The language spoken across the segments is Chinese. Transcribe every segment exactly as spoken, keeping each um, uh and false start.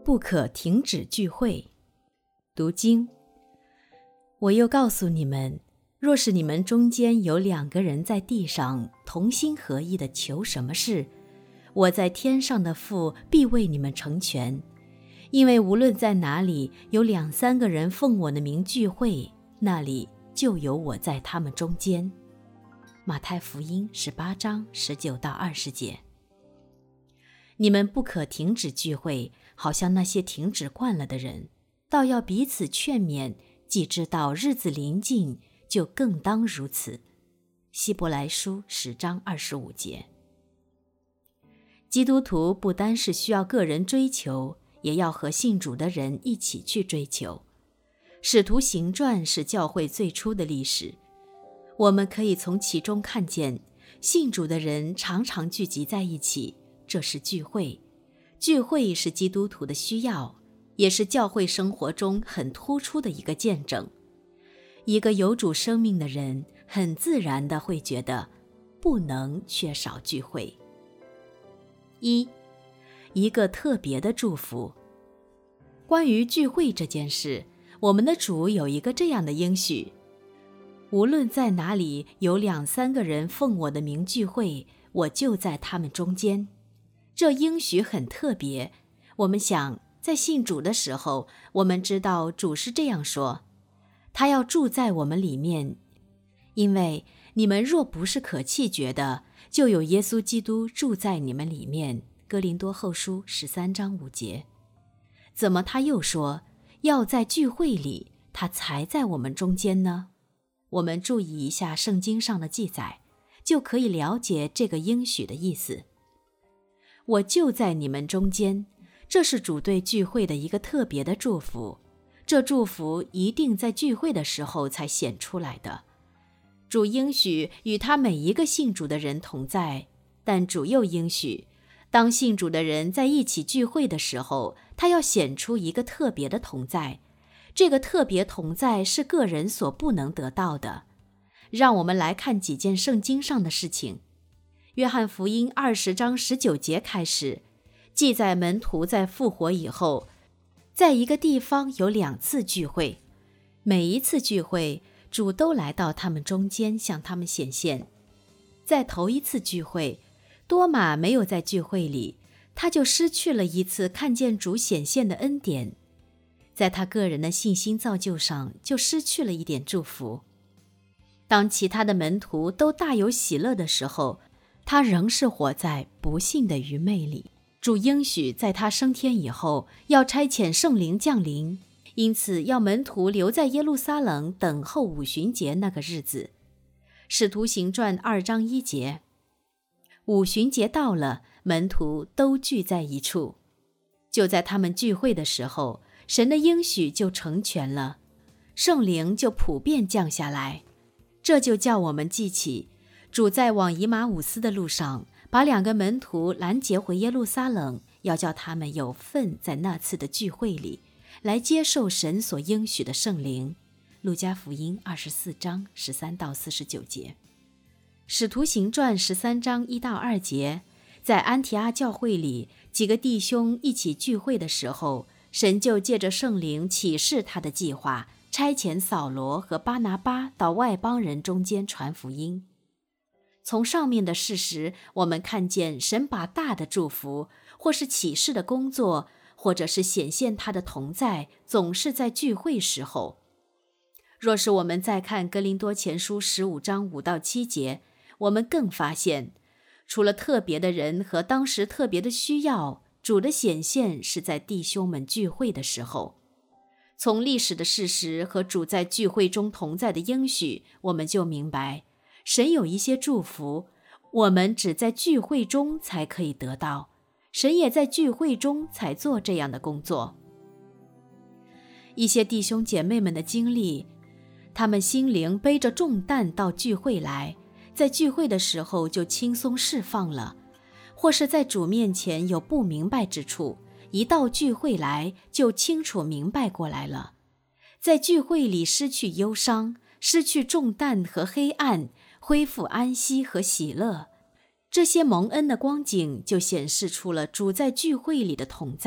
不可停止聚会。读经。我又告诉你们，若是你们中间有两个人在地上同心合意地求什么事，我在天上的父必为你们成全。因为无论在哪里有两三个人奉我的名聚会，那里就有我在他们中间。马太福音十八章十九到二十节。你们不可停止聚会，好像那些停止惯了的人，倒要彼此劝勉，既知道日子临近，就更当如此。希伯来书十章二十五节。基督徒不单是需要个人追求，也要和信主的人一起去追求。使徒行传是教会最初的历史，我们可以从其中看见，信主的人常常聚集在一起，这是聚会。聚会是基督徒的需要，也是教会生活中很突出的一个见证。一个有主生命的人，很自然地会觉得不能缺少聚会。一，一个特别的祝福。关于聚会这件事，我们的主有一个这样的应许：无论在哪里有两三个人奉我的名聚会，我就在他们中间。这应许很特别，我们想在信主的时候，我们知道主是这样说，他要住在我们里面。因为你们若不是可弃绝的，就有耶稣基督住在你们里面。哥林多后书十三章五节。怎么他又说要在聚会里，他才在我们中间呢？我们注意一下圣经上的记载，就可以了解这个应许的意思。我就在你们中间，这是主对聚会的一个特别的祝福，这祝福一定在聚会的时候才显出来的。主应许与他每一个信主的人同在，但主又应许，当信主的人在一起聚会的时候，他要显出一个特别的同在，这个特别同在是个人所不能得到的。让我们来看几件圣经上的事情。约翰福音二十章十九节开始，记载门徒在复活以后，在一个地方有两次聚会，每一次聚会，主都来到他们中间向他们显现。在头一次聚会，多马没有在聚会里，他就失去了一次看见主显现的恩典，在他个人的信心造就上就失去了一点祝福。当其他的门徒都大有喜乐的时候，他仍是活在不幸的愚昧里。主应许在他升天以后要差遣圣灵降临，因此要门徒留在耶路撒冷等候五旬节那个日子。使徒行传二章一节，五旬节到了，门徒都聚在一处。就在他们聚会的时候，神的应许就成全了，圣灵就普遍降下来。这就叫我们记起主在往以马忤斯的路上，把两个门徒拦截回耶路撒冷，要叫他们有份在那次的聚会里，来接受神所应许的圣灵。路加福音二十四章十三到四十九节。使徒行传十三章一到二节，在安提阿教会里，几个弟兄一起聚会的时候，神就借着圣灵启示他的计划，差遣扫罗和巴拿巴到外邦人中间传福音。从上面的事实，我们看见神把大的祝福，或是启示的工作，或者是显现他的同在，总是在聚会时候。若是我们再看哥林多前书十五章五到七节，我们更发现，除了特别的人和当时特别的需要，主的显现是在弟兄们聚会的时候。从历史的事实和主在聚会中同在的应许，我们就明白，神有一些祝福，我们只在聚会中才可以得到，神也在聚会中才做这样的工作。一些弟兄姐妹们的经历，他们心灵背着重担到聚会来，在聚会的时候就轻松释放了，或是在主面前有不明白之处，一到聚会来就清楚明白过来了。在聚会里失去忧伤，失去重担和黑暗，恢复安息和喜乐，这些蒙恩的光景就显示出了主在聚会里的同在，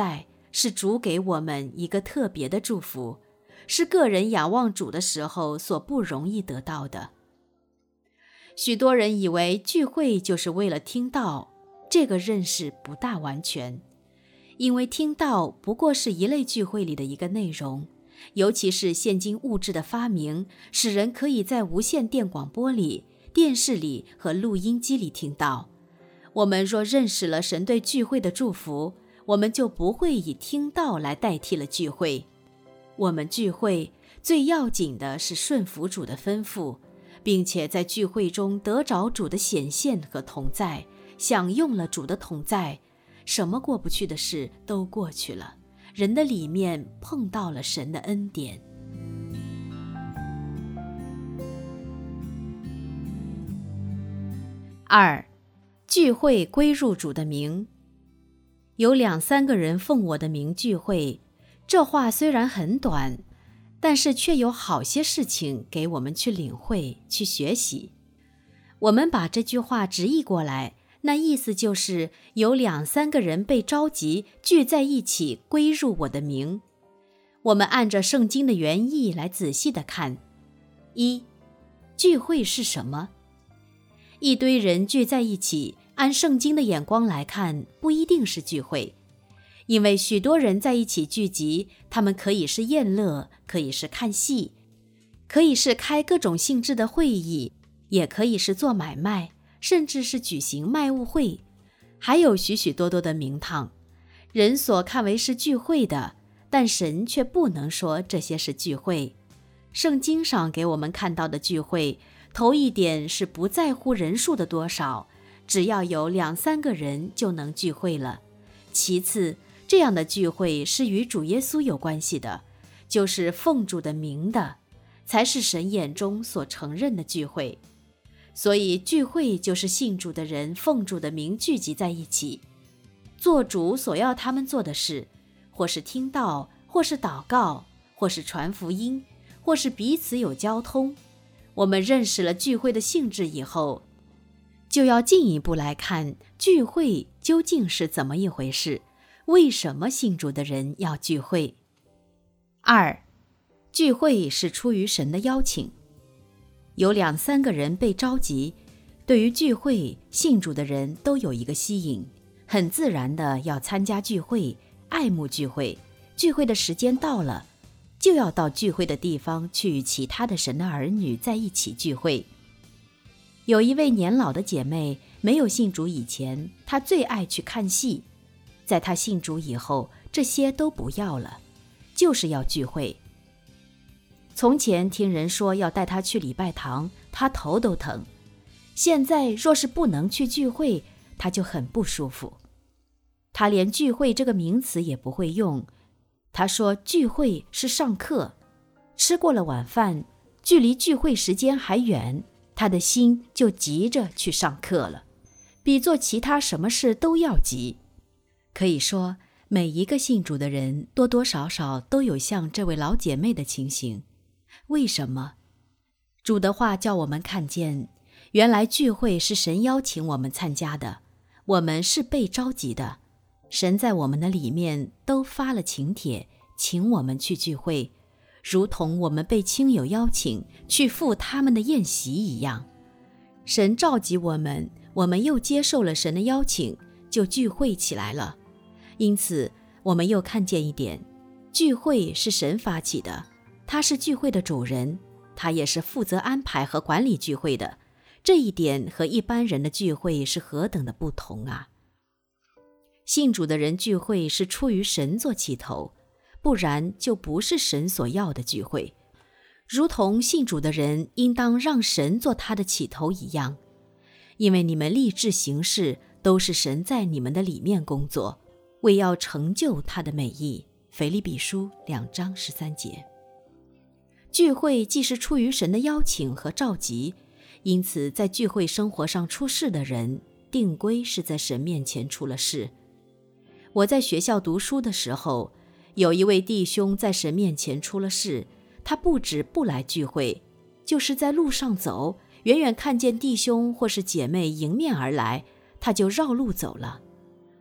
是主给我们一个特别的祝福，是个人仰望主的时候所不容易得到的。许多人以为聚会就是为了听道，这个认识不大完全，因为听道不过是一类聚会里的一个内容，尤其是现今物质的发明，使人可以在无线电广播里、电视里和录音机里听到。我们若认识了神对聚会的祝福，我们就不会以听道来代替了聚会。我们聚会最要紧的是顺服主的吩咐，并且在聚会中得着主的显现和同在，享用了主的同在，什么过不去的事都过去了，人的里面碰到了神的恩典。二，聚会归入主的名。有两三个人奉我的名聚会，这话虽然很短，但是却有好些事情给我们去领会、去学习。我们把这句话直译过来，那意思就是有两三个人被召集聚在一起归入我的名。我们按着圣经的原意来仔细地看。一，聚会是什么？一堆人聚在一起，按圣经的眼光来看，不一定是聚会。因为许多人在一起聚集，他们可以是宴乐，可以是看戏，可以是开各种性质的会议，也可以是做买卖，甚至是举行卖物会，还有许许多多的名堂。人所看为是聚会的，但神却不能说这些是聚会。圣经上给我们看到的聚会，头一点是不在乎人数的多少，只要有两三个人就能聚会了。其次，这样的聚会是与主耶稣有关系的，就是奉主的名的，才是神眼中所承认的聚会。所以聚会就是信主的人奉主的名聚集在一起，做主所要他们做的事，或是听道，或是祷告，或是传福音，或是彼此有交通。我们认识了聚会的性质以后，就要进一步来看聚会究竟是怎么一回事，为什么信主的人要聚会。二，聚会是出于神的邀请。有两三个人被召集，对于聚会，信主的人都有一个吸引，很自然的要参加聚会，爱慕聚会，聚会的时间到了，就要到聚会的地方去与其他的神的儿女在一起聚会。有一位年老的姐妹，没有信主以前，她最爱去看戏，在她信主以后，这些都不要了，就是要聚会。从前听人说要带她去礼拜堂，她头都疼，现在若是不能去聚会，她就很不舒服。她连聚会这个名词也不会用，她说聚会是上课，吃过了晚饭，距离聚会时间还远，她的心就急着去上课了，比做其他什么事都要急。可以说，每一个信主的人多多少少都有像这位老姐妹的情形。为什么？主的话叫我们看见，原来聚会是神邀请我们参加的，我们是被召集的。神在我们的里面都发了请帖，请我们去聚会，如同我们被亲友邀请去赴他们的宴席一样。神召集我们，我们又接受了神的邀请，就聚会起来了。因此，我们又看见一点，聚会是神发起的，他是聚会的主人，他也是负责安排和管理聚会的。这一点和一般人的聚会是何等的不同啊！信主的人聚会是出于神做起头，不然就不是神所要的聚会。如同信主的人应当让神做他的起头一样，因为你们立志行事，都是神在你们的里面工作，为要成就他的美意。腓立比书两章十三节。聚会既是出于神的邀请和召集，因此在聚会生活上出事的人，定规是在神面前出了事。我在学校读书的时候，有一位弟兄在神面前出了事，他不止不来聚会，就是在路上走，远远看见弟兄或是姐妹迎面而来，他就绕路走了。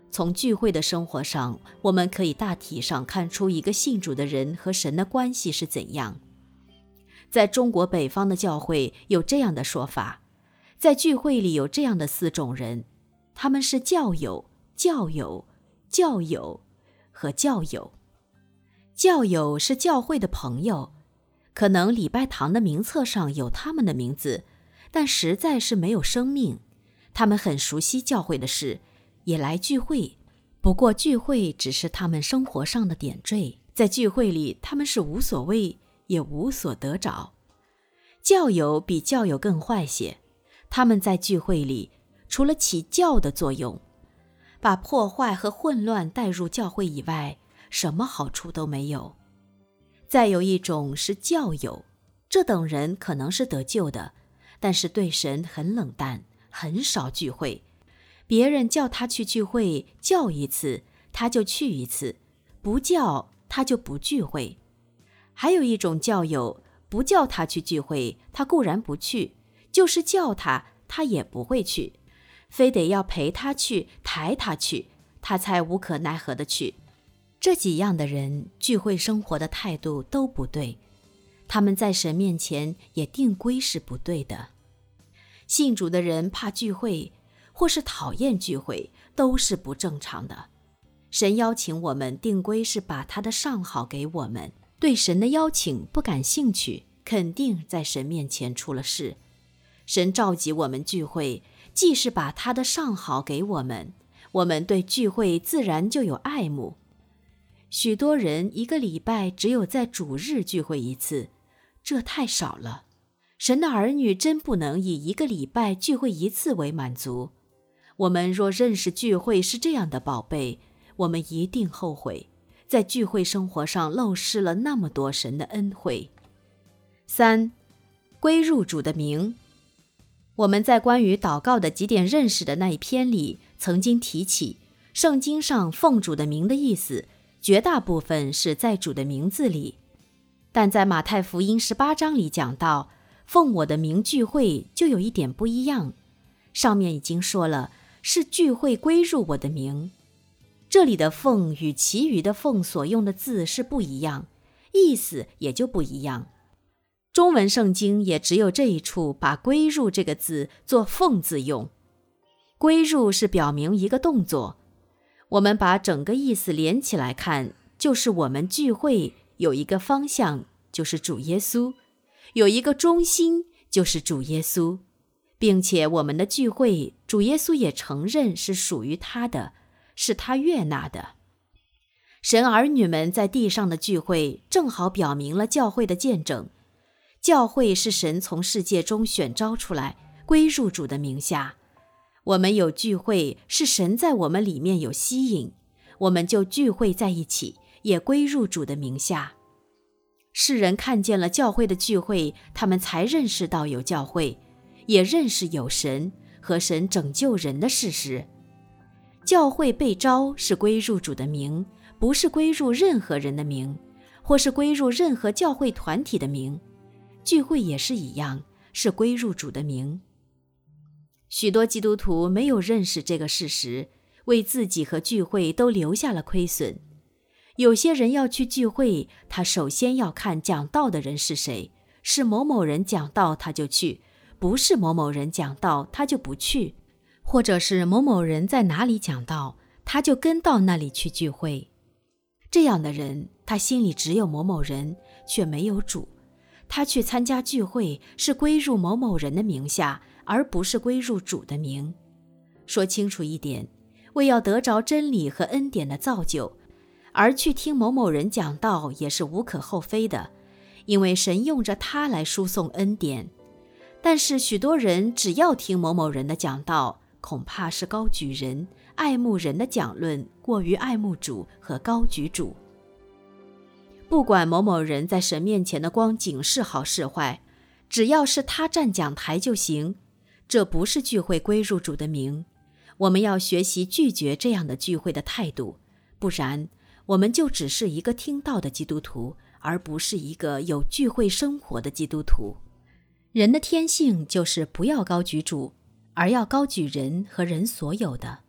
从聚会的生活上，我们可以大体上看出一个信主的人和神的关系是怎样。在中国北方的教会有这样的说法，在聚会里有这样的四种人，他们是教友、教友、教友和教友。教友是教会的朋友，可能礼拜堂的名册上有他们的名字，但实在是没有生命。他们很熟悉教会的事，也来聚会，不过聚会只是他们生活上的点缀，在聚会里他们是无所谓，也无所得着。教友比教友更坏些，他们在聚会里除了起教的作用，把破坏和混乱带入教会以外，什么好处都没有。再有一种是教友，这等人可能是得救的，但是对神很冷淡，很少聚会。别人叫他去聚会，叫一次他就去一次，不叫他就不聚会。还有一种教友，不叫他去聚会，他固然不去，就是叫他，他也不会去，非得要陪他去，抬他去，他才无可奈何的去。这几样的人聚会生活的态度都不对，他们在神面前也定规是不对的。信主的人怕聚会，或是讨厌聚会，都是不正常的。神邀请我们定规是把他的上好给我们，对神的邀请不感兴趣，肯定在神面前出了事。神召集我们聚会，既是把他的上好给我们，我们对聚会自然就有爱慕。许多人一个礼拜只有在主日聚会一次，这太少了。神的儿女真不能以一个礼拜聚会一次为满足。我们若认识聚会是这样的宝贝，我们一定后悔，在聚会生活上漏失了那么多神的恩惠。三，归入主的名。我们在关于祷告的几点认识的那一篇里，曾经提起，圣经上奉主的名的意思，绝大部分是在主的名字里。但在马太福音十八章里讲到，奉我的名聚会就有一点不一样。上面已经说了，是聚会归入我的名。这里的奉与其余的奉所用的字是不一样，意思也就不一样。中文圣经也只有这一处把归入这个字做奉字用。归入是表明一个动作，我们把整个意思连起来看，就是我们聚会有一个方向，就是主耶稣，有一个中心，就是主耶稣，并且我们的聚会，主耶稣也承认是属于他的，是他悦纳的。神儿女们在地上的聚会，正好表明了教会的见证。教会是神从世界中选召出来，归入主的名下。我们有聚会，是神在我们里面有吸引，我们就聚会在一起，也归入主的名下。世人看见了教会的聚会，他们才认识到有教会，也认识有神和神拯救人的事实。教会被召是归入主的名，不是归入任何人的名，或是归入任何教会团体的名。聚会也是一样，是归入主的名。许多基督徒没有认识这个事实，为自己和聚会都留下了亏损。有些人要去聚会，他首先要看讲道的人是谁，是某某人讲道他就去，不是某某人讲道他就不去，或者是某某人在哪里讲道，他就跟到那里去聚会。这样的人，他心里只有某某人，却没有主。他去参加聚会是归入某某人的名下，而不是归入主的名。说清楚一点，为要得着真理和恩典的造就，而去听某某人讲道也是无可厚非的，因为神用着他来输送恩典。但是许多人只要听某某人的讲道，恐怕是高举人，爱慕人的讲论，过于爱慕主和高举主。不管某某人在神面前的光景是好是坏，只要是他站讲台就行，这不是聚会归入主的名。我们要学习拒绝这样的聚会的态度，不然我们就只是一个听道的基督徒，而不是一个有聚会生活的基督徒。人的天性就是不要高举主，而要高举人和人所有的。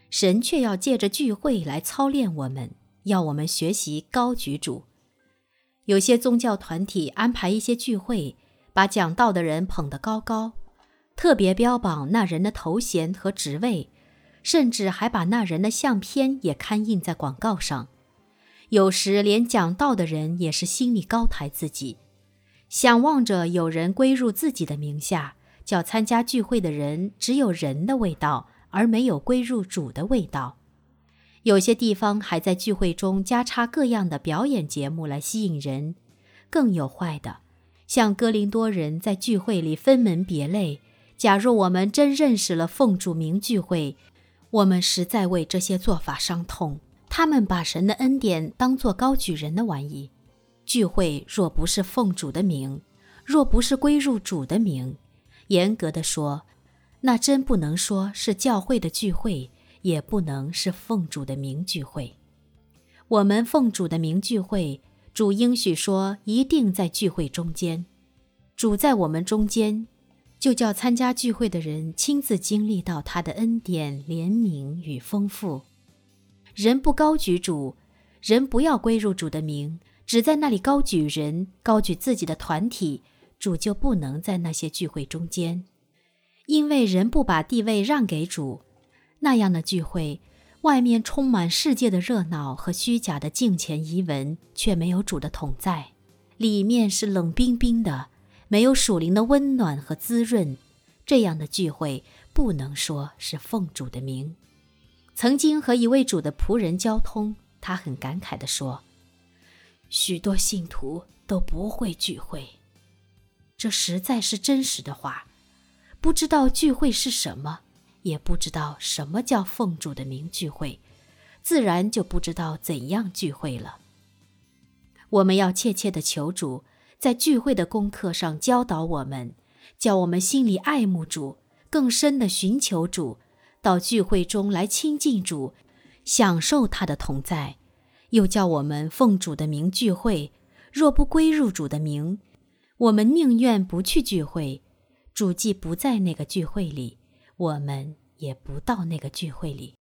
神却要借着聚会来操练我们，要我们学习高举主。有些宗教团体安排一些聚会，把讲道的人捧得高高，特别标榜那人的头衔和职位，甚至还把那人的相片也刊印在广告上。有时连讲道的人也是心里高抬自己，想望着有人归入自己的名下，叫参加聚会的人只有人的味道，而没有归入主的味道。有些地方还在聚会中加插各样的表演节目来吸引人，更有坏的，像哥林多人在聚会里分门别类。假若我们真认识了奉主名聚会，我们实在为这些做法伤痛。他们把神的恩典当作高举人的玩意。聚会若不是奉主的名，若不是归入主的名，严格的说，那真不能说是教会的聚会，也不能是奉主的名聚会。我们奉主的名聚会，主应许说一定在聚会中间。主在我们中间，就叫参加聚会的人亲自经历到他的恩典、怜悯与丰富。人不高举主，人不要归入主的名，只在那里高举人，高举自己的团体，主就不能在那些聚会中间。因为人不把地位让给主，那样的聚会，外面充满世界的热闹和虚假的敬虔仪文，却没有主的同在，里面是冷冰冰的，没有属灵的温暖和滋润。这样的聚会不能说是奉主的名。曾经和一位主的仆人交通，他很感慨地说，许多信徒都不会聚会。这实在是真实的话，不知道聚会是什么，也不知道什么叫奉主的名聚会，自然就不知道怎样聚会了。我们要切切地求主，在聚会的功课上教导我们，叫我们心里爱慕主，更深地寻求主，到聚会中来亲近主，享受他的同在。又叫我们奉主的名聚会，若不归入主的名，我们宁愿不去聚会。主既不在那个聚会里，我们也不到那个聚会里。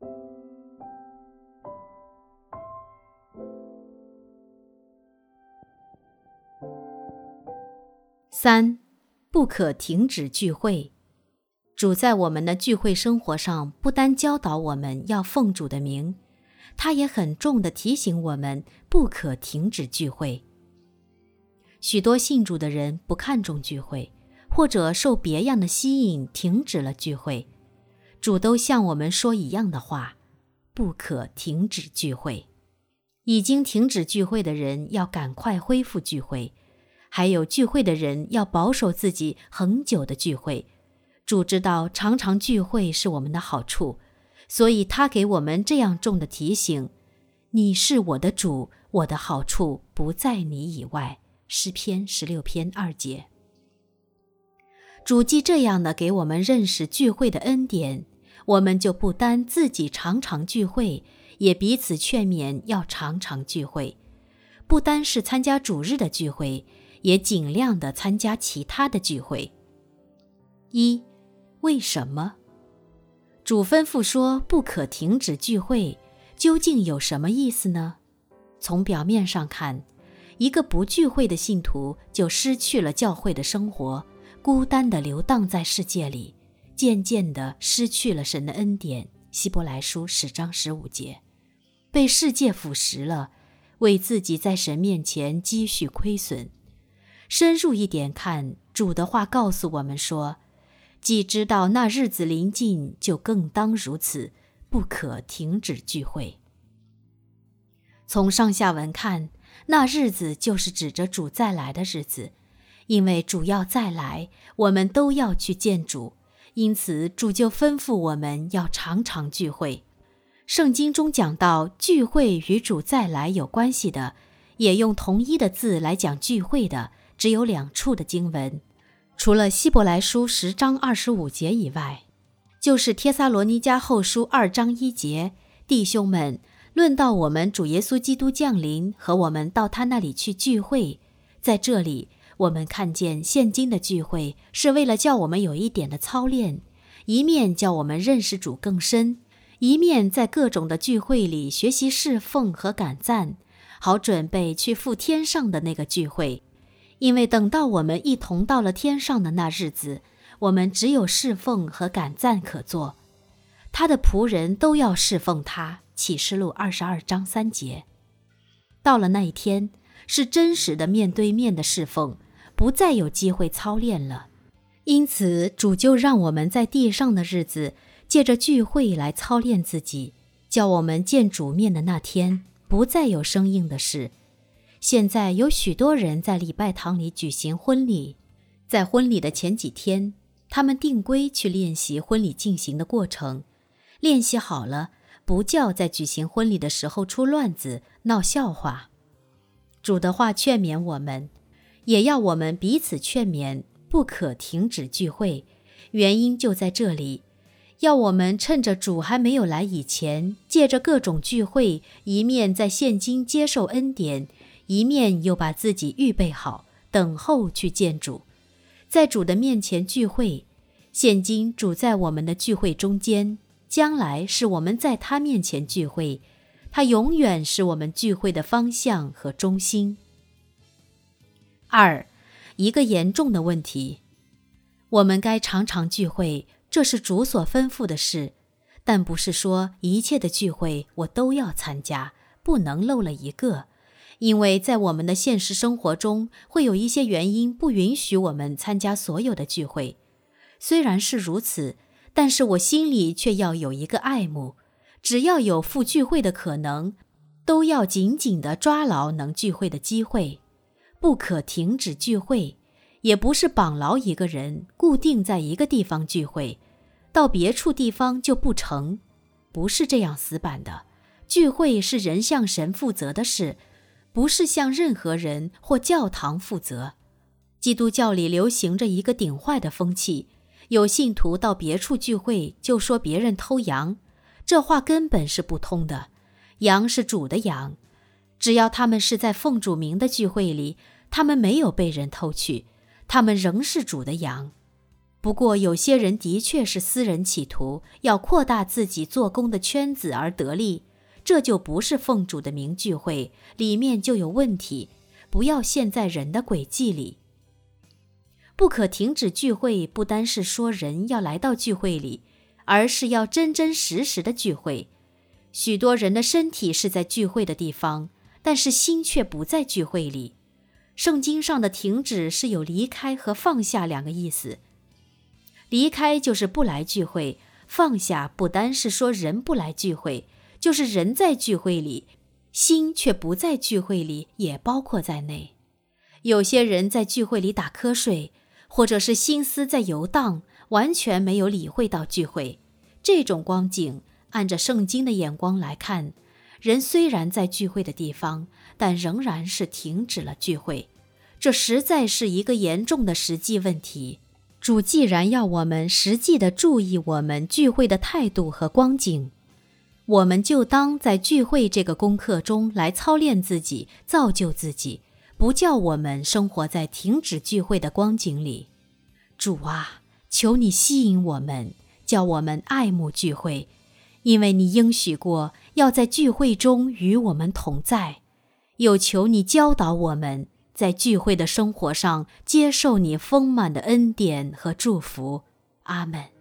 三，不可停止聚会。主在我们的聚会生活上不单教导我们要奉主的名，他也很重地提醒我们不可停止聚会。许多信主的人不看重聚会，或者受别样的吸引停止了聚会。主都向我们说一样的话，不可停止聚会。已经停止聚会的人要赶快恢复聚会，还有聚会的人要保守自己恒久的聚会。主知道常常聚会是我们的好处，所以他给我们这样重的提醒，你是我的主，我的好处不在你以外。诗篇十六篇二节。主既这样的给我们认识聚会的恩典，我们就不单自己常常聚会，也彼此劝勉要常常聚会。不单是参加主日的聚会，也尽量的参加其他的聚会。一，为什么？主吩咐说不可停止聚会，究竟有什么意思呢？从表面上看，一个不聚会的信徒就失去了教会的生活，孤单地流荡在世界里，渐渐地失去了神的恩典。希伯来书十章十五节，被世界腐蚀了，为自己在神面前积蓄亏损。深入一点看，主的话告诉我们说，既知道那日子临近，就更当如此，不可停止聚会。从上下文看，那日子就是指着主再来的日子，因为主要再来，我们都要去见主，因此主就吩咐我们要常常聚会。圣经中讲到聚会与主再来有关系的，也用同一的字来讲聚会的，只有两处的经文，除了希伯来书十章二十五节以外，就是帖撒罗尼迦后书二章一节。弟兄们，论到我们主耶稣基督降临和我们到他那里去聚会，在这里我们看见现今的聚会是为了叫我们有一点的操练，一面叫我们认识主更深， 一面在各种的聚会里学习侍奉和感赞，好准备去赴天上的那个聚会。因为等到我们一同到了天上的那日子，我们只有侍奉和感赞可做。他的仆人都要侍奉他，启示录二十二章三节。到了那一天，是真实的面对面的侍奉，不再有机会操练了。因此，主就让我们在地上的日子，借着聚会来操练自己，叫我们见主面的那天，不再有生硬的事。现在有许多人在礼拜堂里举行婚礼，在婚礼的前几天，他们定规去练习婚礼进行的过程。练习好了，不叫在举行婚礼的时候出乱子、闹笑话。主的话劝勉我们，也要我们彼此劝勉，不可停止聚会。原因就在这里，要我们趁着主还没有来以前，借着各种聚会，一面在现今接受恩典，一面又把自己预备好，等候去见主。在主的面前聚会，现今主在我们的聚会中间，将来是我们在他面前聚会，他永远是我们聚会的方向和中心。二，一个严重的问题，我们该常常聚会，这是主所吩咐的事，但不是说一切的聚会我都要参加，不能漏了一个。因为在我们的现实生活中，会有一些原因不允许我们参加所有的聚会。虽然是如此，但是我心里却要有一个爱慕，只要有赴聚会的可能，都要紧紧地抓牢能聚会的机会，不可停止聚会，也不是绑牢一个人，固定在一个地方聚会，到别处地方就不成，不是这样死板的。聚会是人向神负责的事，不是向任何人或教堂负责。基督教里流行着一个顶坏的风气，有信徒到别处聚会就说别人偷羊，这话根本是不通的。羊是主的羊，只要他们是在奉主名的聚会里，他们没有被人偷去，他们仍是主的羊。不过有些人的确是私人企图，要扩大自己做工的圈子而得利，这就不是奉主的名聚会，里面就有问题，不要陷在人的诡计里。不可停止聚会，不单是说人要来到聚会里，而是要真真实实的聚会。许多人的身体是在聚会的地方，但是心却不在聚会里。圣经上的停止是有离开和放下两个意思。离开就是不来聚会，放下不单是说人不来聚会，就是人在聚会里，心却不在聚会里，也包括在内。有些人在聚会里打瞌睡，或者是心思在游荡，完全没有理会到聚会。这种光景，按着圣经的眼光来看，人虽然在聚会的地方，但仍然是停止了聚会。这实在是一个严重的实际问题。主既然要我们实际地注意我们聚会的态度和光景，我们就当在聚会这个功课中来操练自己，造就自己，不叫我们生活在停止聚会的光景里。主啊，求你吸引我们，叫我们爱慕聚会，因为你应许过要在聚会中与我们同在。又求你教导我们，在聚会的生活上接受你丰满的恩典和祝福。阿们。